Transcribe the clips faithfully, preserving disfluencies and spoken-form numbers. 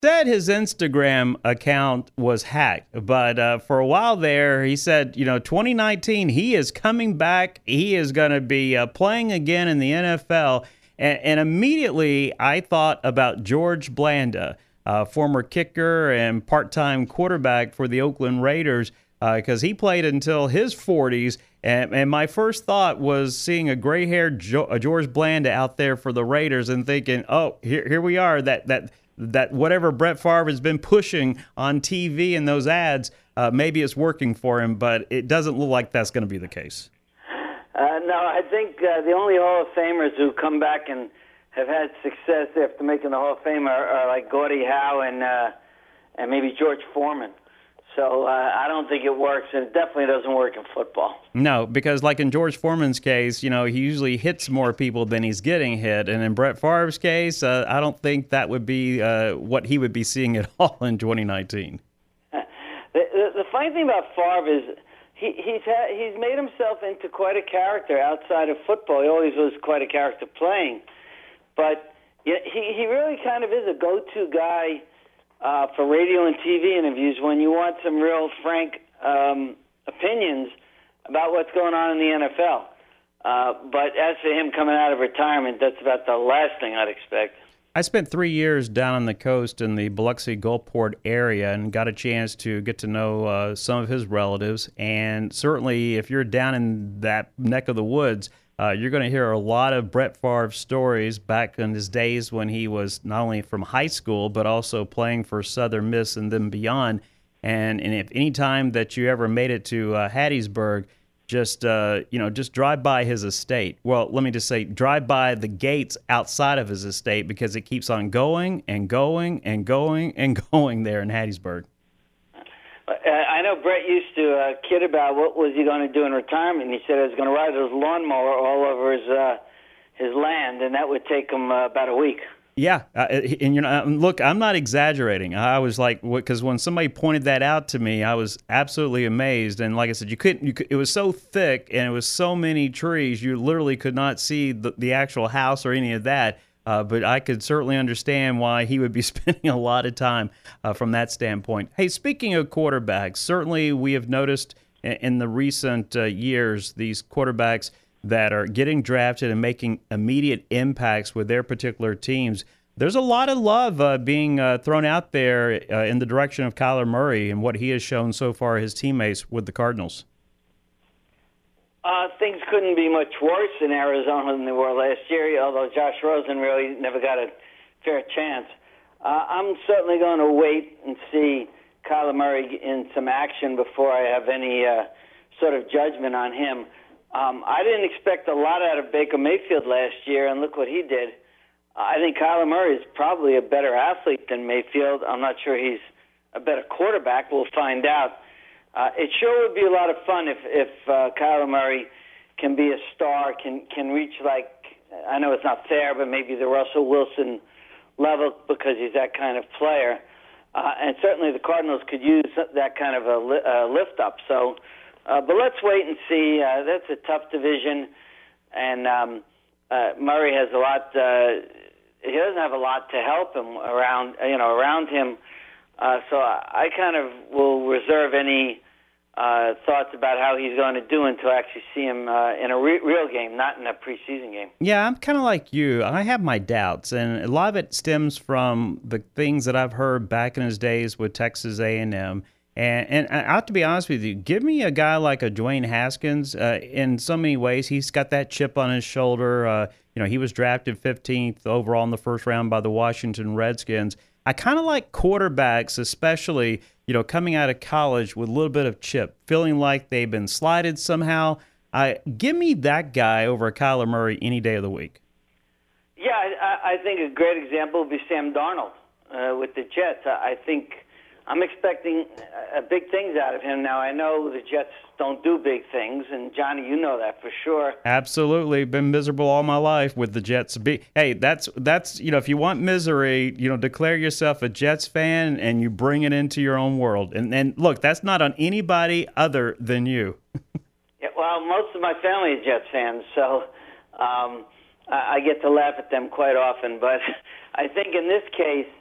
Said his Instagram account was hacked, but uh, for a while there, he said, you know, twenty nineteen, he is coming back. He is going to be uh, playing again in the N F L. And, and immediately, I thought about George Blanda, uh, former kicker and part-time quarterback for the Oakland Raiders, because uh, he played until his forties. And, and my first thought was seeing a gray-haired jo- George Blanda out there for the Raiders and thinking, oh, here, here we are, that that. that whatever Brett Favre has been pushing on T V and those ads, uh, maybe it's working for him, but it doesn't look like that's going to be the case. Uh, no, I think uh, the only Hall of Famers who come back and have had success after making the Hall of Fame are, are like Gordie Howe and uh, and maybe George Foreman. So uh, I don't think it works, and it definitely doesn't work in football. No, because like in George Foreman's case, you know, he usually hits more people than he's getting hit. And in Brett Favre's case, uh, I don't think that would be uh, what he would be seeing at all in twenty nineteen. the, the, the funny thing about Favre is he, he's, ha- he's made himself into quite a character outside of football. He always was quite a character playing. But he, he really kind of is a go-to guy Uh, for radio and T V interviews when you want some real frank um, opinions about what's going on in the N F L. Uh, but as for him coming out of retirement, that's about the last thing I'd expect. I spent three years down on the coast in the Biloxi Gulfport area and got a chance to get to know uh, some of his relatives. And certainly if you're down in that neck of the woods, Uh, you're going to hear a lot of Brett Favre stories back in his days when he was not only from high school, but also playing for Southern Miss and then beyond. And, and if any time that you ever made it to uh, Hattiesburg, just, uh, you know, just drive by his estate. Well, let me just say, drive by the gates outside of his estate because it keeps on going and going and going and going there in Hattiesburg. I know Brett used to uh, kid about what was he going to do in retirement. And he said he was going to ride his lawnmower all over his uh, his land, and that would take him uh, about a week. Yeah, uh, and you know, look, I'm not exaggerating. I was like, because when somebody pointed that out to me, I was absolutely amazed. And like I said, you couldn't. You could, it was so thick, and it was so many trees, you literally could not see the, the actual house or any of that. Uh, but I could certainly understand why he would be spending a lot of time uh, from that standpoint. Hey, speaking of quarterbacks, certainly we have noticed in, in the recent uh, years these quarterbacks that are getting drafted and making immediate impacts with their particular teams. There's a lot of love uh, being uh, thrown out there uh, in the direction of Kyler Murray and what he has shown so far his teammates with the Cardinals. Uh, things couldn't be much worse in Arizona than they were last year, although Josh Rosen really never got a fair chance. Uh, I'm certainly going to wait and see Kyler Murray in some action before I have any uh, sort of judgment on him. Um, I didn't expect a lot out of Baker Mayfield last year, and look what he did. I think Kyler Murray is probably a better athlete than Mayfield. I'm not sure he's a better quarterback. We'll find out. Uh, it sure would be a lot of fun if, if uh, Kyler Murray can be a star, can can reach like, I know it's not fair, but maybe the Russell Wilson level because he's that kind of player. Uh, and certainly the Cardinals could use that kind of a li- uh, lift up. So, uh, but let's wait and see. Uh, that's a tough division, and um, uh, Murray has a lot. Uh, he doesn't have a lot to help him around, you know, around him. Uh, so I kind of will reserve any uh, thoughts about how he's going to do until I actually see him uh, in a re- real game, not in a preseason game. Yeah, I'm kind of like you. I have my doubts, and a lot of it stems from the things that I've heard back in his days with Texas A and M. And, and I have to be honest with you, give me a guy like a Dwayne Haskins. Uh, in so many ways, he's got that chip on his shoulder. Uh, you know, he was drafted fifteenth overall in the first round by the Washington Redskins. I kind of like quarterbacks, especially, you know, coming out of college with a little bit of chip, feeling like they've been slighted somehow. I give me that guy over Kyler Murray any day of the week. Yeah, I, I think a great example would be Sam Darnold uh, with the Jets. I think I'm expecting uh, big things out of him. Now, I know the Jets don't do big things, and Johnny, you know that for sure. Absolutely. Been miserable all my life with the Jets. Be, hey, that's, that's you know, if you want misery, you know, declare yourself a Jets fan and you bring it into your own world. And, and look, that's not on anybody other than you. Yeah, well, most of my family is Jets fans, so um, I, I get to laugh at them quite often. But I think in this case,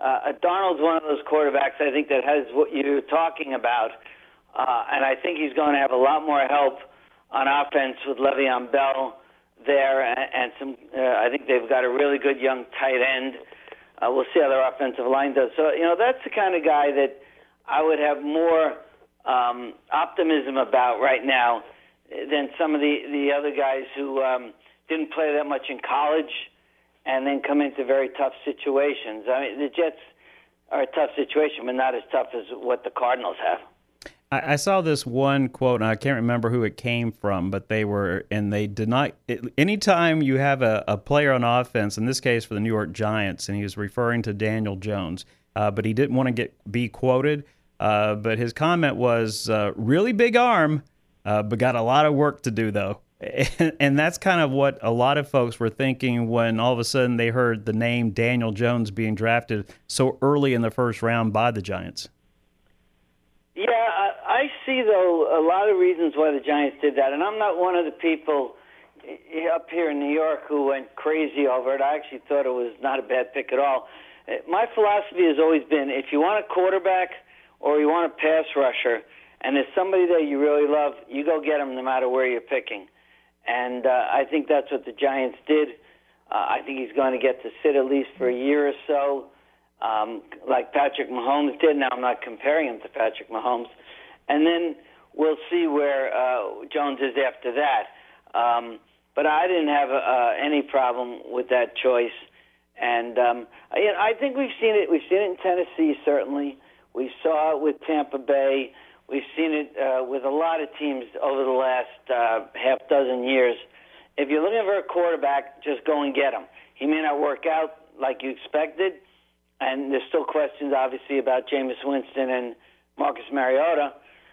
Uh, Darnold's one of those quarterbacks, I think, that has what you're talking about, uh, and I think he's going to have a lot more help on offense with Le'Veon Bell there, and, and some. Uh, I think they've got a really good young tight end. Uh, we'll see how their offensive line does. So, you know, that's the kind of guy that I would have more um, optimism about right now than some of the, the other guys who um, didn't play that much in college and then come into very tough situations. I mean, the Jets are a tough situation, but not as tough as what the Cardinals have. I, I saw this one quote, and I can't remember who it came from, but they were, and they did not, it, anytime you have a, a player on offense, in this case for the New York Giants, and he was referring to Daniel Jones, uh, but he didn't want to get be quoted, uh, but his comment was, uh, really big arm, uh, but got a lot of work to do, though. And that's kind of what a lot of folks were thinking when all of a sudden they heard the name Daniel Jones being drafted so early in the first round by the Giants. Yeah, I, I see, though, a lot of reasons why the Giants did that. And I'm not one of the people up here in New York who went crazy over it. I actually thought it was not a bad pick at all. My philosophy has always been, if you want a quarterback or you want a pass rusher, and there's somebody that you really love, you go get him no matter where you're picking. And uh, I think that's what the Giants did. Uh, I think he's going to get to sit at least for a year or so, um, like Patrick Mahomes did. Now, I'm not comparing him to Patrick Mahomes. And then we'll see where uh, Jones is after that. Um, but I didn't have uh, any problem with that choice. And um, you know, I think we've seen it. We've seen it in Tennessee, certainly. We saw it with Tampa Bay. We've seen it uh, with a lot of teams over the last uh, half dozen years. If you're looking for a quarterback, just go and get him. He may not work out like you expected, and there's still questions, obviously, about Jameis Winston and Marcus Mariota,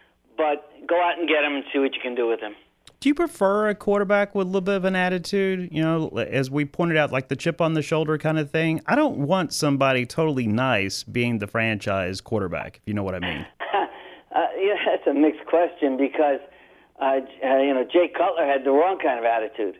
but go out and get him and see what you can do with him. Do you prefer a quarterback with a little bit of an attitude? You know, as we pointed out, like the chip on the shoulder kind of thing? I don't want somebody totally nice being the franchise quarterback, if you know what I mean. Uh, yeah, that's a mixed question because, uh, uh, you know, Jay Cutler had the wrong kind of attitude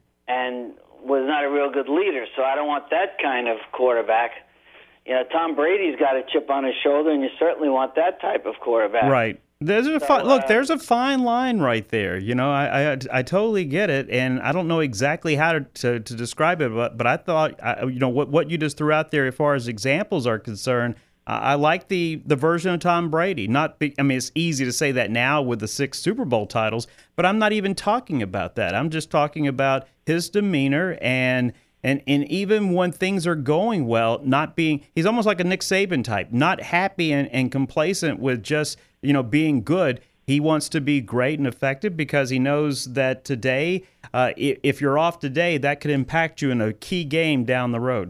and was not a real good leader, so I don't want that kind of quarterback. You know, Tom Brady's got a chip on his shoulder, and you certainly want that type of quarterback. Right. There's a so, fi- look. uh, There's a fine line right there. You know, I, I I totally get it, and I don't know exactly how to to, to describe it, but but I thought, I, you know, what what you just threw out there as far as examples are concerned. I like the, the version of Tom Brady. Not, be, I mean, it's easy to say that now with the six Super Bowl titles, but I'm not even talking about that. I'm just talking about his demeanor and and and even when things are going well, not being. He's almost like a Nick Saban type, not happy and, and complacent with just you know being good. He wants to be great and effective because he knows that today, uh, if you're off today, that could impact you in a key game down the road.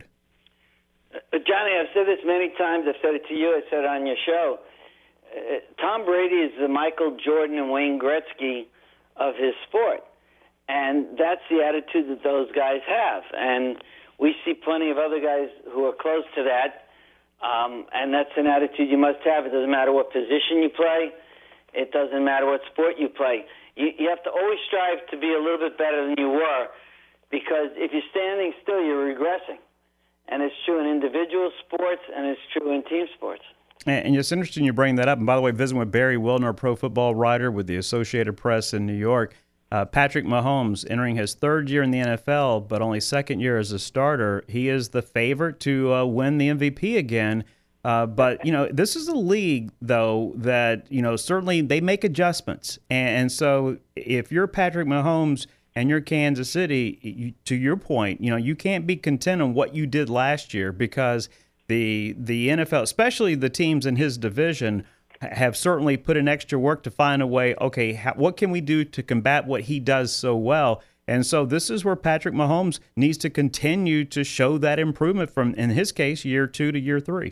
Johnny, I've said this many times. I've said it to you. I said it on your show. Uh, Tom Brady is the Michael Jordan and Wayne Gretzky of his sport. And that's the attitude that those guys have. And we see plenty of other guys who are close to that. Um, and that's an attitude you must have. It doesn't matter what position you play. It doesn't matter what sport you play. You, you have to always strive to be a little bit better than you were, because if you're standing still, you're regressing. And it's true in individual sports, and it's true in team sports. And it's interesting you bring that up. And by the way, visiting with Barry Wilner, a pro football writer with the Associated Press in New York, uh, Patrick Mahomes entering his third year in the N F L, but only second year as a starter. He is the favorite to uh, win the M V P again. Uh, but, you know, this is a league, though, that, you know, certainly they make adjustments. And, and so if you're Patrick Mahomes and you're Kansas City, you, to your point, you know, you can't be content on what you did last year, because the the N F L, especially the teams in his division, have certainly put in extra work to find a way, okay, how, what can we do to combat what he does so well? And so this is where Patrick Mahomes needs to continue to show that improvement from, in his case, year two to year three.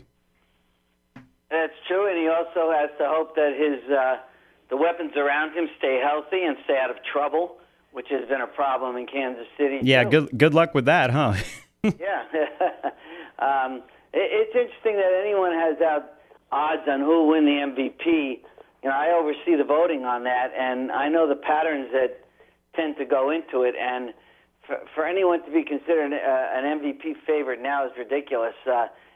That's true, and he also has to hope that his uh, the weapons around him stay healthy and stay out of trouble, which has been a problem in Kansas City. Yeah, too. good good luck with that, huh? Yeah. um, it, it's interesting that anyone has out odds on who will win the M V P. You know, I oversee the voting on that, and I know the patterns that tend to go into it. And for, for anyone to be considered uh, an M V P favorite now is ridiculous. Uh,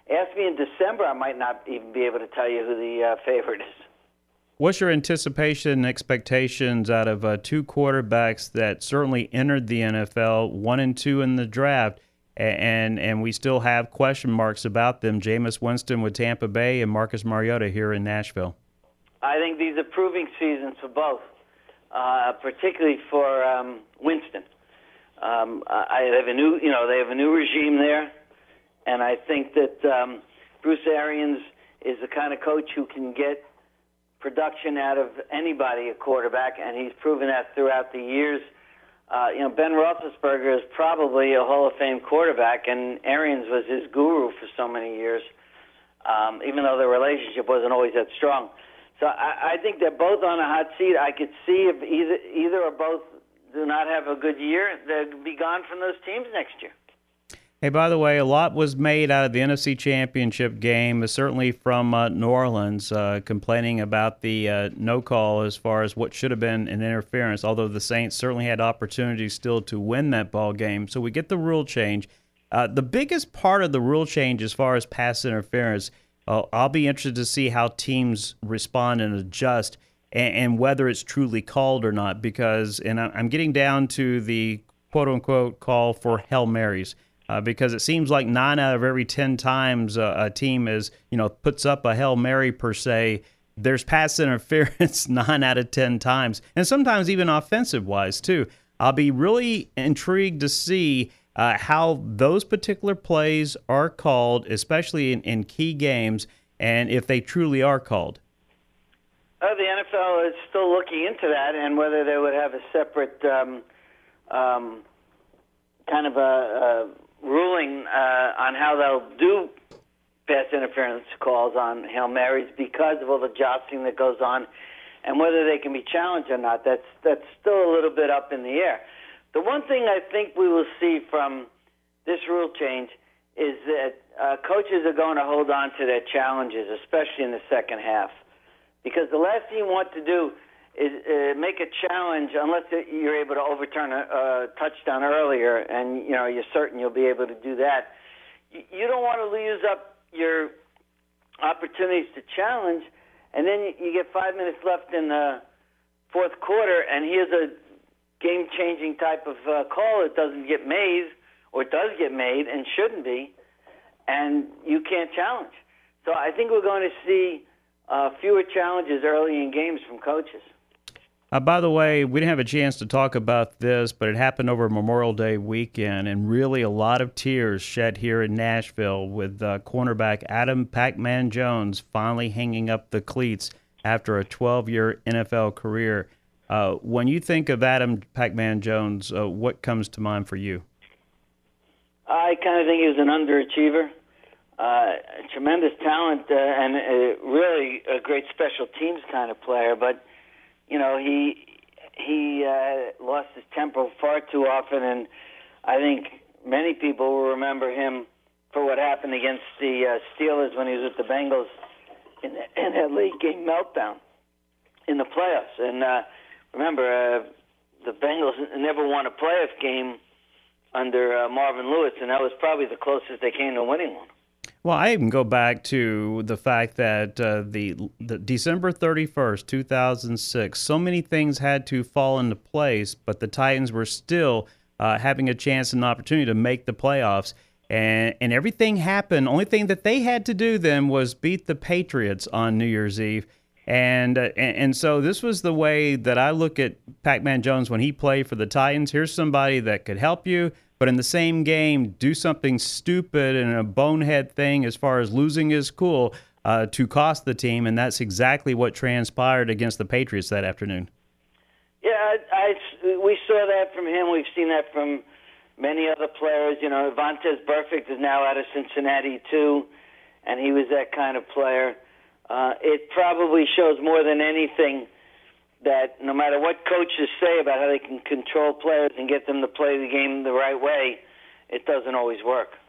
ask me in December, I might not even be able to tell you who the uh, favorite is. What's your anticipation and expectations out of uh, two quarterbacks that certainly entered the N F L, one and two in the draft, and and we still have question marks about them, Jameis Winston with Tampa Bay and Marcus Mariota here in Nashville? I think these are proving seasons for both, uh, particularly for um, Winston. Um, I have a new, you know, they have a new regime there, and I think that um, Bruce Arians is the kind of coach who can get production out of anybody at quarterback, and he's proven that throughout the years. Uh, you know, Ben Roethlisberger is probably a Hall of Fame quarterback, and Arians was his guru for so many years, um, even though the relationship wasn't always that strong. So I, I think they're both on a hot seat. I could see if either, either or both do not have a good year, they'll be gone from those teams next year. Hey, by the way, a lot was made out of the N F C Championship game, certainly from uh, New Orleans, uh, complaining about the uh, no call as far as what should have been an interference, although the Saints certainly had opportunities still to win that ball game. So we get the rule change. Uh, the biggest part of the rule change as far as pass interference, uh, I'll be interested to see how teams respond and adjust and, and whether it's truly called or not, because, and I'm getting down to the quote-unquote call for Hail Marys. Uh, because it seems like nine out of every ten times uh, a team is, you know, puts up a Hail Mary per se, there's pass interference nine out of ten times, and sometimes even offensive-wise too. I'll be really intrigued to see uh, how those particular plays are called, especially in, in key games, and if they truly are called. Uh, the N F L is still looking into that, and whether they would have a separate um, um, kind of a... a ruling uh, on how they'll do pass interference calls on Hail Marys because of all the jostling that goes on, and whether they can be challenged or not, that's that's still a little bit up in the air. The one thing I think we will see from this rule change is that uh, coaches are going to hold on to their challenges, especially in the second half, because the last thing you want to do is uh, make a challenge unless you're able to overturn a, a touchdown earlier, and you know you're certain you'll be able to do that. You, you don't want to use up your opportunities to challenge, and then you, you get five minutes left in the fourth quarter, and here's a game-changing type of uh, call that doesn't get made, or does get made and shouldn't be, and you can't challenge. So I think we're going to see uh, fewer challenges early in games from coaches. Uh, by the way, we didn't have a chance to talk about this, but it happened over Memorial Day weekend, and really a lot of tears shed here in Nashville with uh, cornerback Adam Pac-Man Jones finally hanging up the cleats after a twelve-year N F L career. Uh, when you think of Adam Pac-Man Jones, uh, what comes to mind for you? I kind of think he was an underachiever, uh, tremendous talent, uh, and uh, really a great special teams kind of player, but you know, he he uh, lost his temper far too often, and I think many people will remember him for what happened against the uh, Steelers when he was with the Bengals in, the, in that late game meltdown in the playoffs. And uh, remember, uh, the Bengals never won a playoff game under uh, Marvin Lewis, and that was probably the closest they came to winning one. Well, I even go back to the fact that uh, the, the December thirty-first, two thousand six, so many things had to fall into place, but the Titans were still uh, having a chance and an opportunity to make the playoffs, and, and everything happened. Only thing that they had to do then was beat the Patriots on New Year's Eve, and, uh, and, and so this was the way that I look at Pac-Man Jones when he played for the Titans. Here's somebody that could help you, but in the same game, do something stupid and a bonehead thing as far as losing his cool uh, to cost the team, and that's exactly what transpired against the Patriots that afternoon. Yeah, I, I, we saw that from him. We've seen that from many other players. You know, Vontaze Burfict is now out of Cincinnati, too, and he was that kind of player. Uh, it probably shows more than anything that no matter what coaches say about how they can control players and get them to play the game the right way, it doesn't always work.